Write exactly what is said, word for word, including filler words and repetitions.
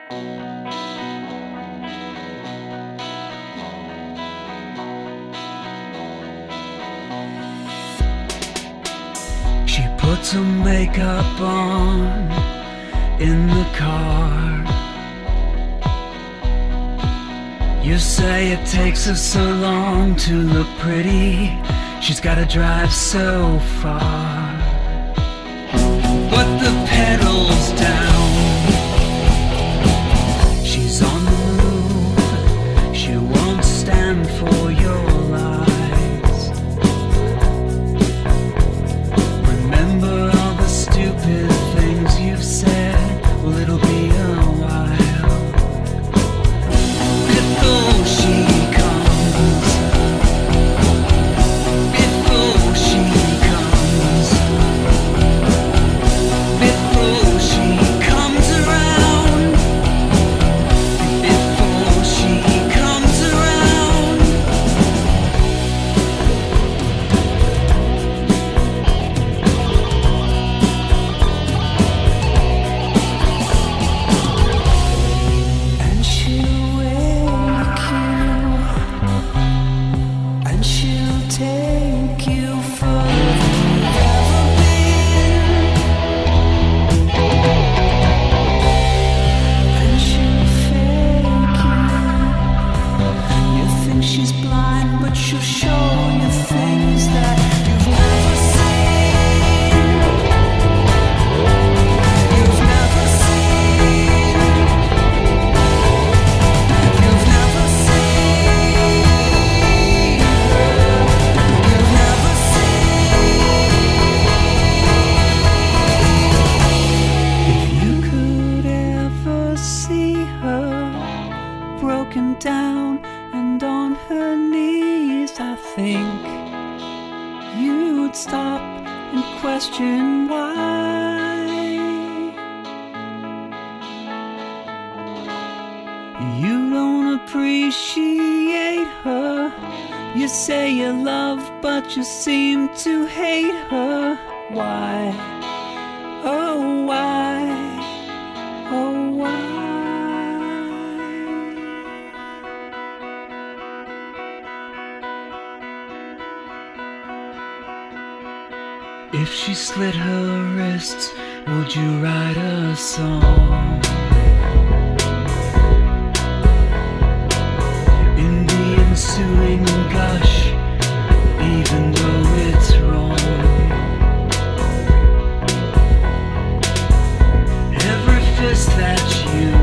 She puts her makeup on in the car. You say it takes her so long to look pretty. She's gotta drive so far. But the pedal's down. She's on the move. She won't stand for your lies. Remember all the stupid things you've said. Well, it'll be a while before she comes. Before she comes. Before she comes around. Before she comes around. And she'll wake you, and she'll take you further than you've ever been. And she'll fake you. You think she's blind, but she'll show you things that you've never seen. You've never seen. You've never seen her. You've never seen. If you could ever see her broken down and on her knees, I think you'd stop and question why. You don't appreciate her. You say you love, but you seem to hate her. Why? Oh, why? Oh, why? If she slit her wrists, would you write a song? In the ensuing gush, even though it's wrong. Every fist that you